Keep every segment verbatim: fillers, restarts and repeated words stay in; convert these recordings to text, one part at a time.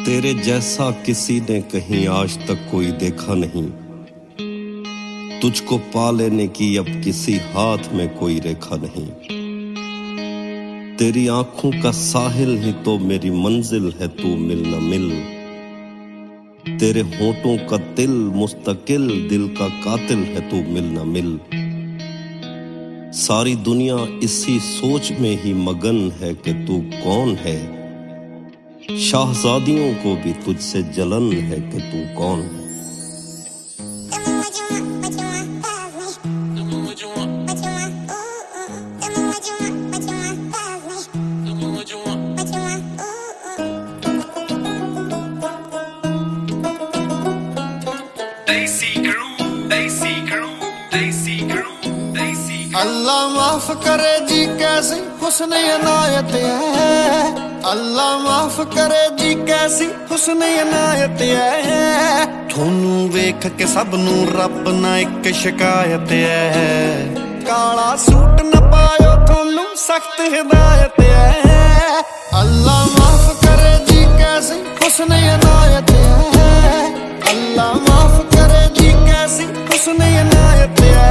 तेरे जैसा किसी ने कहीं आज तक कोई देखा नहीं। तुझको पा लेने की अब किसी हाथ में कोई रेखा नहीं। तेरी आंखों का साहिल ही तो मेरी मंजिल है, तू मिल न मिल। तेरे होठों का तिल मुस्तकिल दिल का कातिल है, तू मिल न मिल। सारी दुनिया इसी सोच में ही मगन है कि तू कौन है। शाहजादियों को भी तुझसे जलन है कि तू कौन है। अल्लाह माफ करे जी कैसी हुस्न इनायत है। अल्लाह माफ करे जी कैसी हुस्न इनायत है। थोनू वेख के सब नू रब ना एक शिकायत है। काला सूट न पायो थोनू सख्त हिदायत है। अल्लाह माफ करे जी कैसी हुस्न इनायत है। अल्लाह माफ करे जी कैसी हुस्न इनायत है।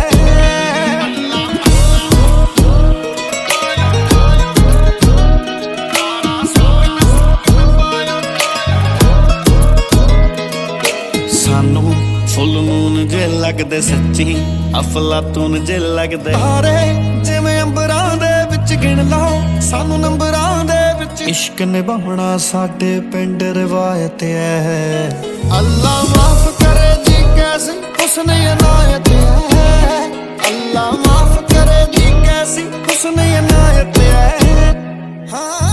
फुल मून जे लगदे सच्ची अफलातून जे लगदे तारे जिवें अंबरां दे विच गिण लो सानू नंबरां दे विच। इश्क निभाउणा साडे पिंड रिवायत है। अल्लाह माफ करे जी कैसी हुस्न इनायत है। अल्लाह माफ करे जी कैसी हुस्न इनायत है। हाँ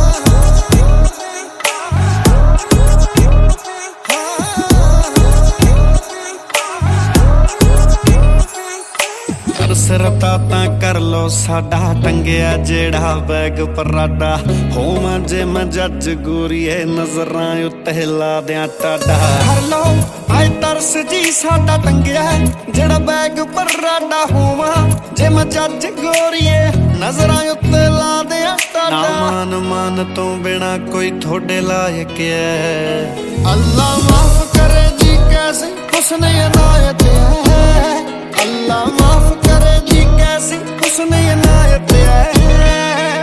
सरता तां कर लो साडा टंगिया जेड़ा बैग पराडा। होवां जे मैं जज गोरीए नजरां उत्ते ला दियां टाडा। कर लो आए तरस जी साडा टंगिया जेड़ा बैग पराडा। होवां जे मैं जज गोरीए नजरां उत्ते ला दियां टाडा। मान मान तो बिना कोई थोड़े लायक है। अल्लाह माफ करे जी कैसी हुस्न इनायत है। अल्लाह माफ करे जी कैसी हुस्न इनायत है।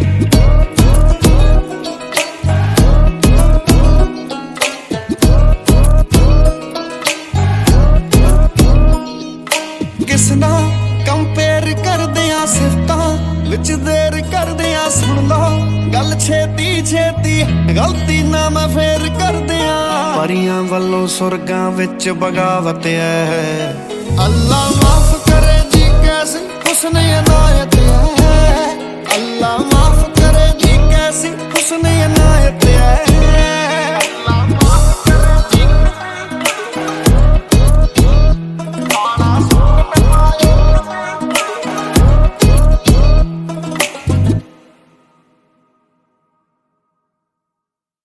किसना कंपेयर कर दिया सिफतां विच देर कर दिया। सुन लो गल छेती छेती गलती ना मैं फेर कर दिया। परियां वल्लों सुरगां विच बगावत है। अल्लाह माफ करे जी कैसी हुस्न इनायत